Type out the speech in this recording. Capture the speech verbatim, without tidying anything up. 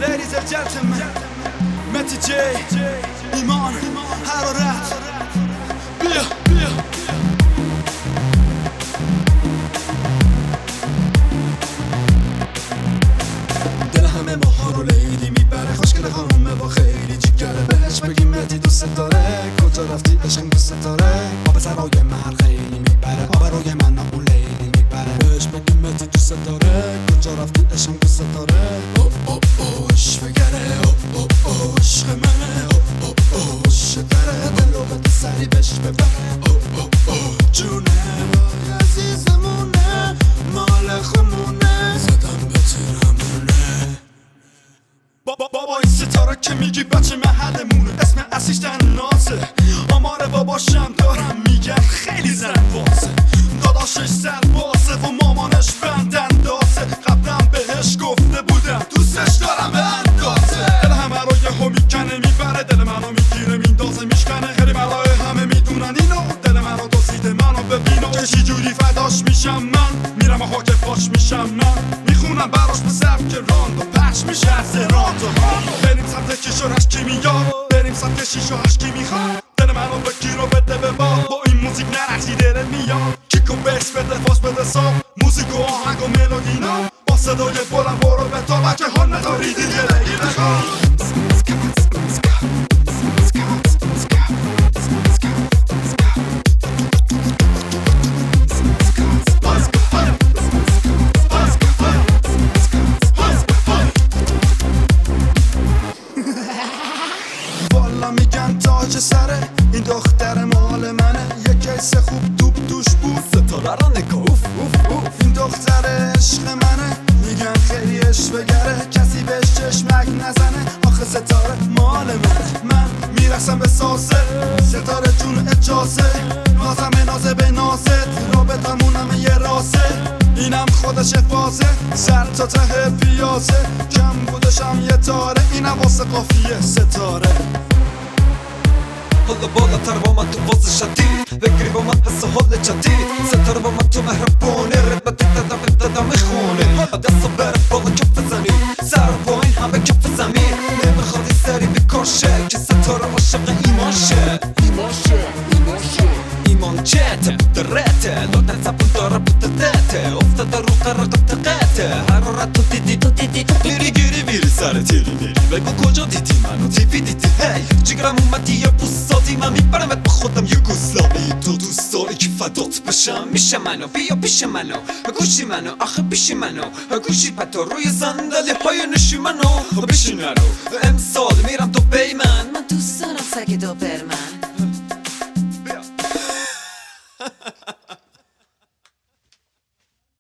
Ladies and gentlemen, متی جی ایمان حرارت بیا بیا دل همه ماها رو لیلی میبره خوشگل خانومه با خیلی جیگره بهش بگیم متی دوست داره کجا رفتی عشقم دوست داره آب سرای من خیلی میبره آب روی من اون لیلی میبره بهش بگیم متی دوست داره کجا رفتی عشقم دوست داره او او او عشق بگره او او او عشق منه او او او عشق داره دل رو بده سری بهش ببره او او او جونه وای عزیزمونه مال خمونه زدم به تیرمونه بابا این ستاره که میگی بچه محلمونه اسم اصلیش نازه آمار باباشم دارم میگن خیلی زن بازه داداشش سربازه و مامانش بند اندازه قبلا بهش گفته بودم دوستش دارم به اندازه دل همه رو یهو میکنه میبره دل منو میگیره میندازه میشکنه خیلی ملای همه میدونن اینو دل منو دزدیده منو ببینو که چی جوری فداش میشم من میرم و خاک پاش میشم من میخونم براش به سبک راند و پخش میشه از راند و بریم سمت کش و رشکی میاد بریم سمت شیش و هشکی میخواد دل منو بگیر و بده به باد با این موزیک نرخی دلت میاد کیک و بیس بده فاس بده ساب موزیک و آهنگ و ملودینا با صدای بلند برو به تا بچه ها نداری دیگه لگی نگاه میگن تاج سره این دختر مال منه یه کیس خوب دوب دوش بود ستاره را نگاه اوف اوف اوف این دختر عشق منه میگن خیلی عشق بگره کسی بهش چشمک نزنه آخه ستاره مال منه من میرسم به سازه ستاره جون اجازه نازم نازه به نازت رابطمونم یه راسه اینم خودش فازه سر تا ته پیازه کم بودشم یه تاره اینم واسه قافیه ستاره حالا بالاتر با من تو باز شدید بگیری با من حس حال جدید ستاره با من تو مهربونه ردمت دادم دادم میخونه حالا دستو بره بالا کف بزنی سر پایین همه کف زمین نمیخوادی سری بکاشه که ستاره عاشق ایمان شه ایمان شه ایمان شه ایمان چته بوده رته لادن زبون داره بوده دته افتاده رو قرقت قته حرارت تو دیدی تو دیدی میری گیری میری سر تیری میری بگو کجا دیدی منو تیوی دیدی هی جگرم اومدی یه بوستادی من میبرمت با خودم یه گوسلامی تو دوست داری که فدات بشم میشه منو بیا پیش منو گوشی منو آخه پیشی منو گوشی پتا روی صندلی های نشی منو بشین منو امسال میرم تو بی من من دوست دارم سگ دوبرمن بیا